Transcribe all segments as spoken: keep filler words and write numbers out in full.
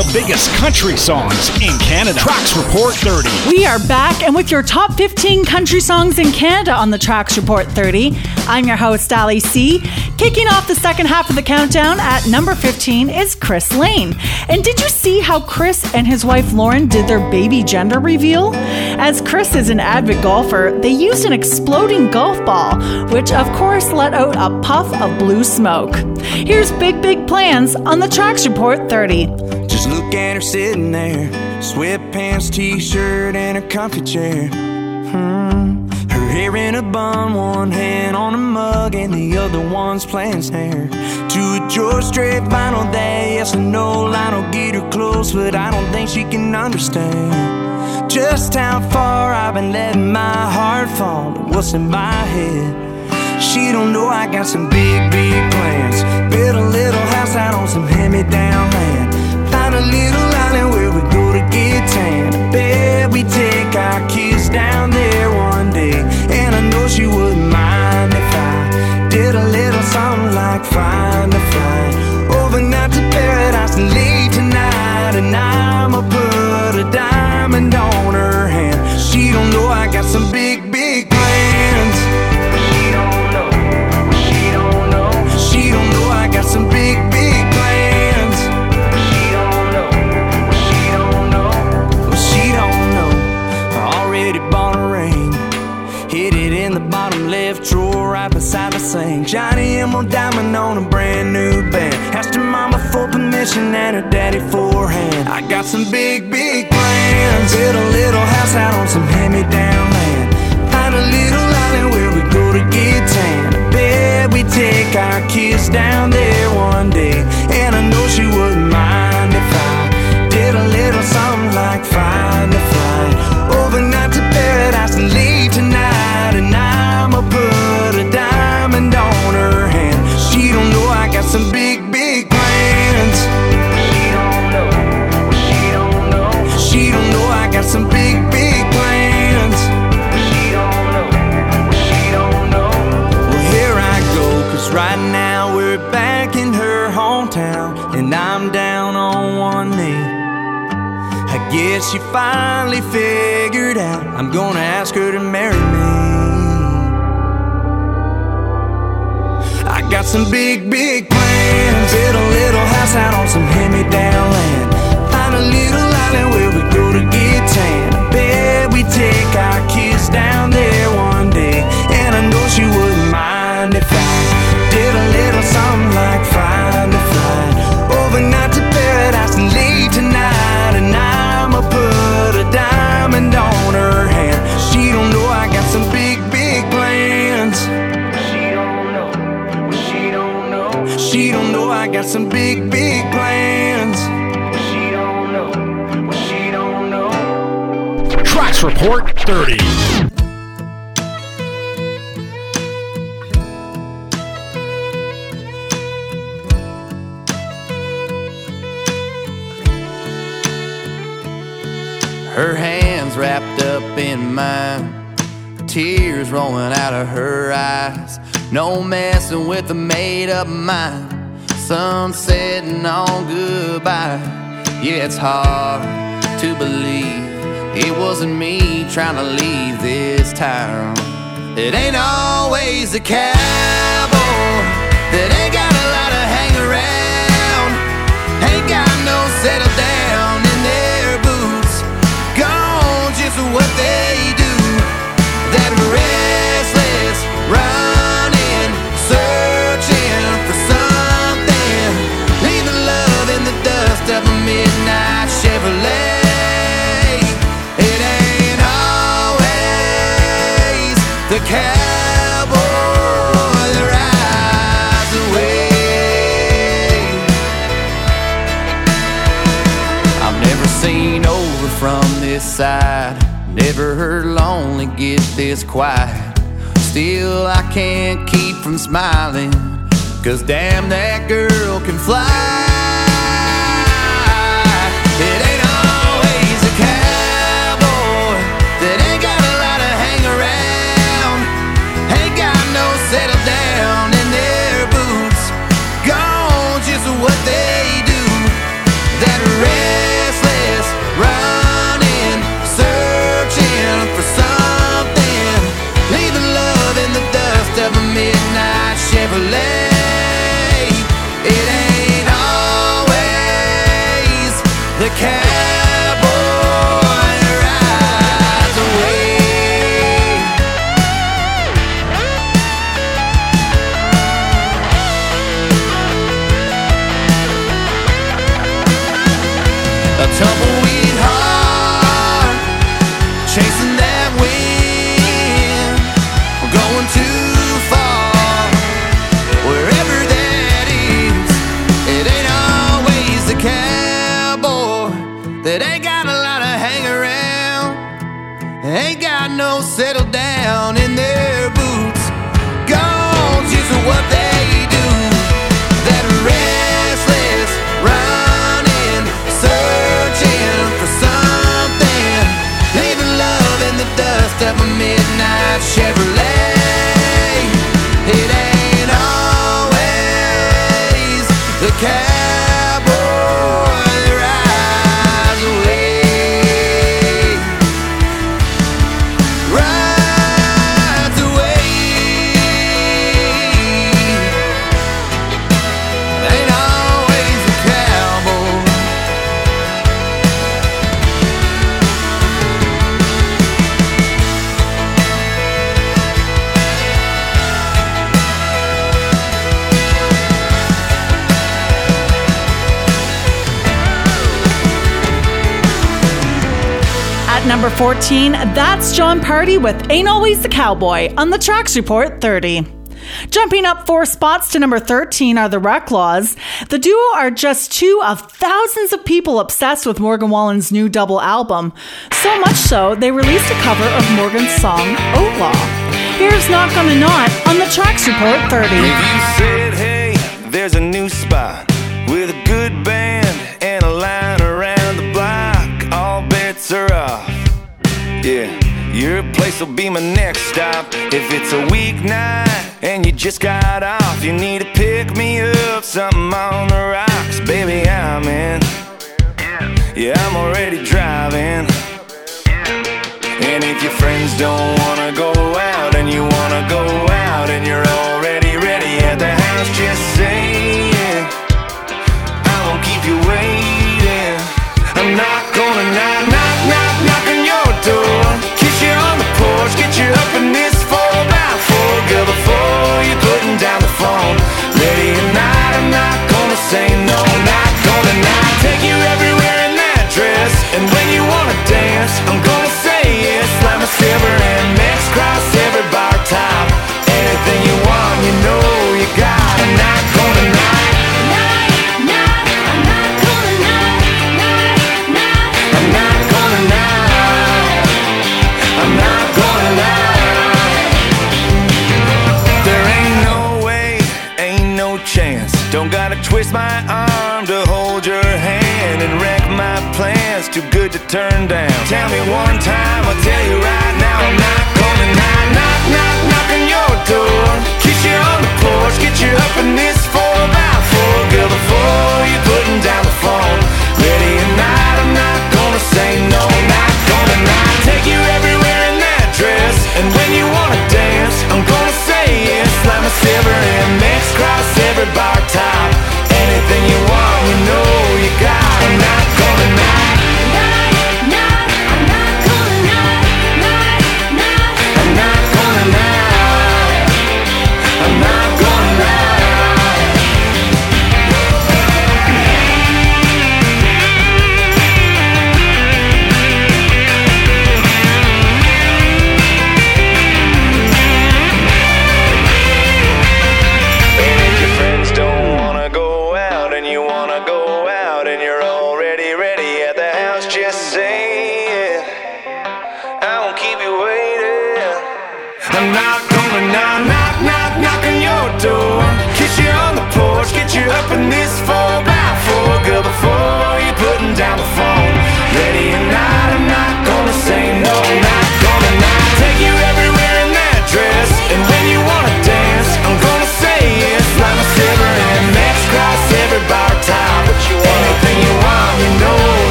the biggest country songs in Canada. Tracks Report thirty. We are back, and with your top fifteen country songs in Canada on the Tracks Report thirty. I'm your host, Ali C. Kicking off the second half of the countdown at number fifteen is Chris Lane. And did you see how Chris and his wife Lauren did their baby gender reveal? As Chris is an avid golfer, they used an exploding golf ball, which of course let out a puff of blue smoke. Here's Big Big Plans on the Tracks Report thirty. Just look at her sitting there, sweatpants, t-shirt, and a comfy chair. Hmm. Her hair in a bun, one hand on a mug, and the other one's playing snare. To a George Strait vinyl day, yes or no, Lionel get her close, but I don't think she can understand just how far I've been letting my heart fall and what's in my head. She don't know I got some big, big plans. Build a little house out on some hand-me-down land. Find a little island where we go to get tan. I bet we take our kids down there one day. And I know she wouldn't mind if I did a little something like find a flight overnight to paradise and leave tonight. And I'ma put a diamond on her hand. She don't know I got some big, big plans. She don't know, she don't know. She don't know I got some big, big plans. She don't know, she don't know. Well, she don't know. I already bought a ring, hid it in the bottom left drawer right beside the sink. Johnny Emerald diamond on a brand new band. Asked her mama for permission and her daddy for a hand. I got some big, big plans. Build a little house out on some hand-me-down land. Find a little island where we go to get tan. I bet we take our kids down there one day. And I know she wouldn't mind if I did a little something like find a flight overnight to paradise and leave tonight. And I'ma put a diamond on her hand. She don't know I got some big, big plans. She don't know, she don't know. She don't know I got some big, big plans. She don't know, she don't know. Well, here I go, cause right now we're back in her hometown, and I'm down on one knee. I guess she finally figured out I'm gonna ask her to marry me. I got some big, big plans. Build a little house out on some hand-me-down land. Find a little island where we go to get tan. I bet we take our kids down there one day. And I know she wouldn't mind if I did a little something like find a flight overnight to paradise and leave tonight. And I'ma put a diamond on her hand. She don't know I got some big, big plans. She don't know, she don't know. She don't know I got some big, big plans. She don't know, she don't know. Tracks Report thirty. Her hands wrapped up in mine, tears rolling out of her eyes. No messing with a made-up mind. Sun setting on goodbye. Yeah, it's hard to believe it wasn't me trying to leave this town. It ain't always the cowboy that ain't got a lot of hang around, ain't got no settle down in their boots. Gone just what they do. That restless running, searching for something, leave the love in the dust of a midnight Chevrolet. It ain't always the cowboy that rides away. I've never seen over from this side, never heard lonely get this quiet. Still I can't keep from smiling, cause damn that girl can fly. It ain't always a cowboy that ain't got a lot of hang around, ain't got no settle down in their boots. Gone just what they do. That red the cowboy rides away. A tumbleweed heart chasing that wind, we're going too far, wherever that is. It ain't always the cowboy that ain't got a lot of hang around, ain't got no settle down in their boots. Gone's used to what they do, that restless running, searching for something, leaving love in the dust of a midnight Chevrolet. It ain't always the cowboy that rides away, rides away. Ain't always the cowboy. At number fourteen, that's Jon Pardi with Ain't Always the Cowboy on the Tracks Report thirty. Jumping up four spots to number thirteen are the Reclaws. The duo are just two of thousands of people obsessed with Morgan Wallen's new double album. So much so, they released a cover of Morgan's song, Outlaw. Here's Not Gonna Not on the Tracks Report thirty. If you said, hey, there's a new spot with a good band and a line around the block, all bets are off. Yeah, your place will be my next stop. If it's a weeknight and you just got off, you need to pick me up, something on the rocks. Baby, I'm in. Yeah, I'm already driving. And if your friends don't wanna go out and you wanna go out and you're already ready at the house, just say yeah, I won't keep you waiting. I'm not gonna knock, knock, knock, knock on your door, kiss you on the porch, get you up in this four by four, girl, before you're putting down the phone. Lady or not, I'm not gonna say no, not gonna not take you everywhere in that dress, and when you wanna dance, I'm gonna say yes, slam a silver and mix, cross every bar top, anything you want, you know you got. I'm not gonna not. Don't gotta twist my arm to hold your hand and wreck my plans, too good to turn down. Tell me one time, I'll tell you right now, I'm not gonna knock, knock, knock, knock on your door, kiss you on the porch, get you up in this four by four, girl, before you're putting down the phone. Ready or not, I'm not gonna say no, not gonna not take you everywhere in that dress, and when you wanna dance, I'm gonna say yes, slam a silver and mix, cross every bar top, anything you want, you know you got. I'm not gonna not. I'm not gonna not.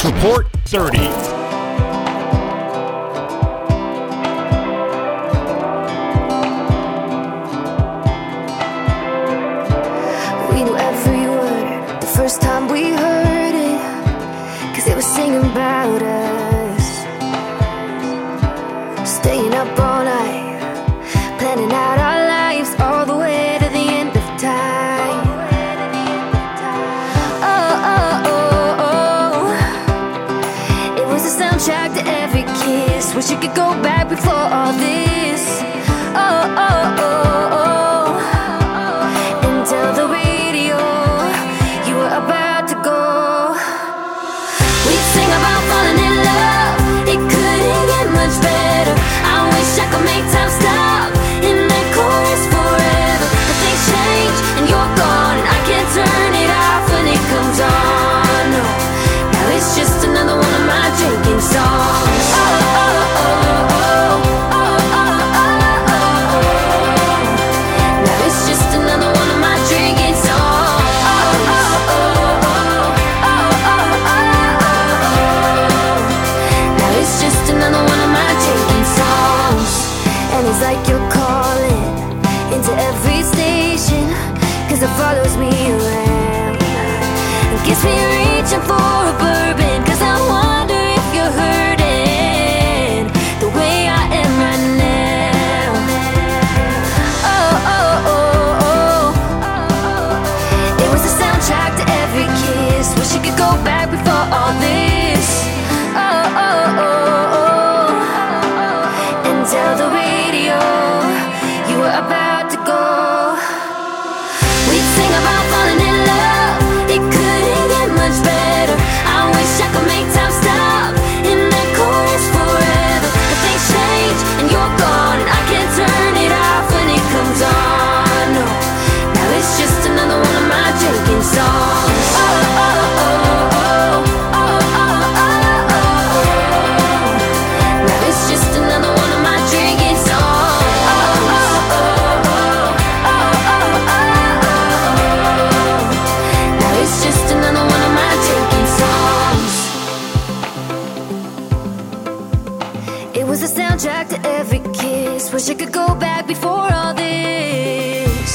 Report thirty. We knew every word the first time we heard it, 'cause it was singing about us. Staying up all night, planning out our lives all the way to the end of time. Oh, oh, oh, oh. It was a soundtrack to every kiss. Wish you could go back before all this. Oh, oh, oh, oh. And tell the radio you were about to go. We'd sing about falling in love. It couldn't get much better. I wish I could make time stop in that chorus forever. But things change and you're gone, and I can't turn it off when it comes on. No, now it's just another one of my drinking songs. Oh, oh, oh, oh, oh, oh, oh, oh. Now it's just another one of my drinking songs. Oh, oh, oh, oh, oh, oh, oh. Now it's just another one of my drinking songs. And it's like you're calling into every station, 'cause it follows me around. It gets me reaching for a bourbon, 'cause I wonder if you're hurting the way I am right now. Oh, oh, oh, oh. It was a soundtrack to every kiss. Wish you could go back before all this. Oh, oh, oh, oh. And tell the radio you were about to go. We'd sing about falling in love. It couldn't get much better. I wish I could make time stop in that chorus forever. But things change and you're gone, and I can't turn it off when it comes on. No, now it's just another one of my drinking songs. Oh, oh, oh, oh, oh, oh, oh, oh. Now it's just another one of my drinking songs. Oh, oh, oh, oh, oh, oh, oh. Now it's just another one of my drinking songs. It was a soundtrack to every kiss. Wish I could go back before all this.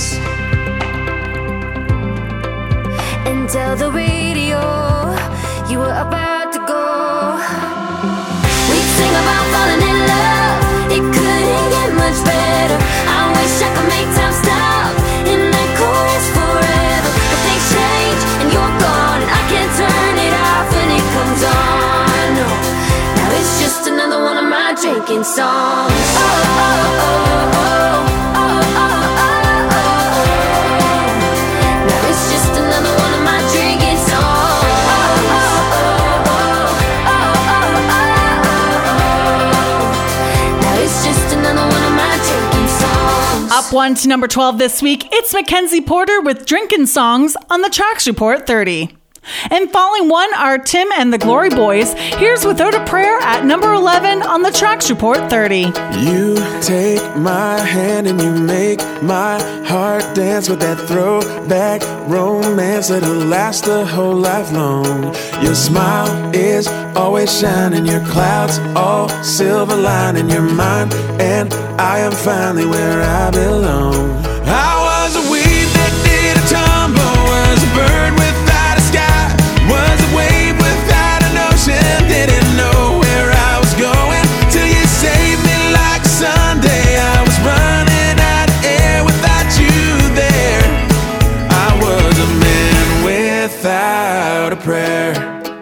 And tell the radio you were about to go. We'd sing about falling in love. It couldn't get much better. I wish I could make time stop in that chorus forever. But things change and you're gone, and I can't turn it off when it comes on. No, now it's just another one of my drinking songs. Oh, oh, oh, oh, oh, oh, oh, oh. Now it's just another one of my drinking songs. Oh, oh, oh, oh, oh, oh, oh. Now it's just another one of my drinking songs. Up one to number twelve this week, it's Mackenzie Porter with Drinkin' Songs on the Tracks Report thirty. And falling one are Tim and the Glory Boys. Here's Without a Prayer at number eleven on the Tracks Report thirty. You take my hand and you make my heart dance with that throwback romance that'll last the whole life long. Your smile is always shining, your clouds all silver lining. You're mine and I am finally where I belong. I was a weed that did a tumble, was a bird without a sky, was a wave without an ocean. Didn't know where I was going till you saved me like a Sunday. I was running out of air without you there. I was a man without a prayer.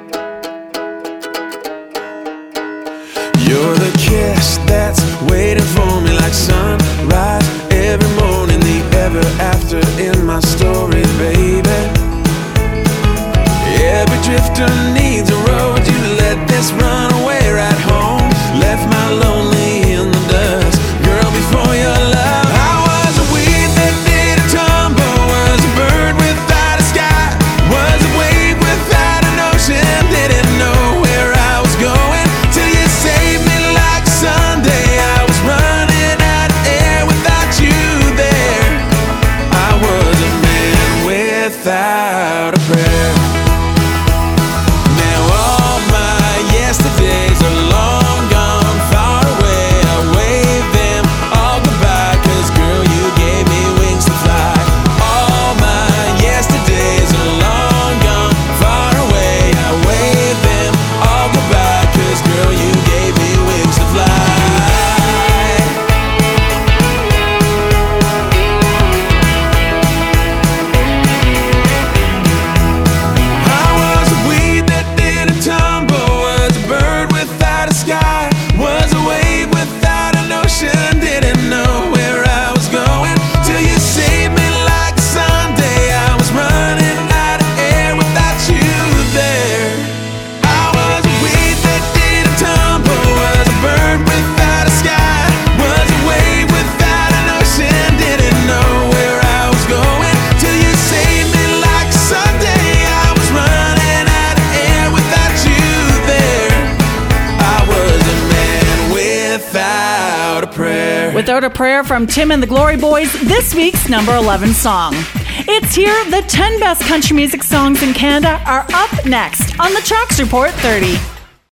You're the kiss that's waiting for me like sunrise every morning, the ever after in my story, baby. Every drifter needs a road. You let this runaway right home, left my lonely in the dust. Girl, before your love, I was a weed that did a tumble, was a bird without a sky, was a wave without an ocean. Didn't know where I was going till you saved me like Sunday. I was running out of air without you there. I was a man without a prayer. prayer. Without a Prayer from Tim and the Glory Boys, this week's number eleven song. It's here. The ten best country music songs in Canada are up next on the Tracks Report thirty.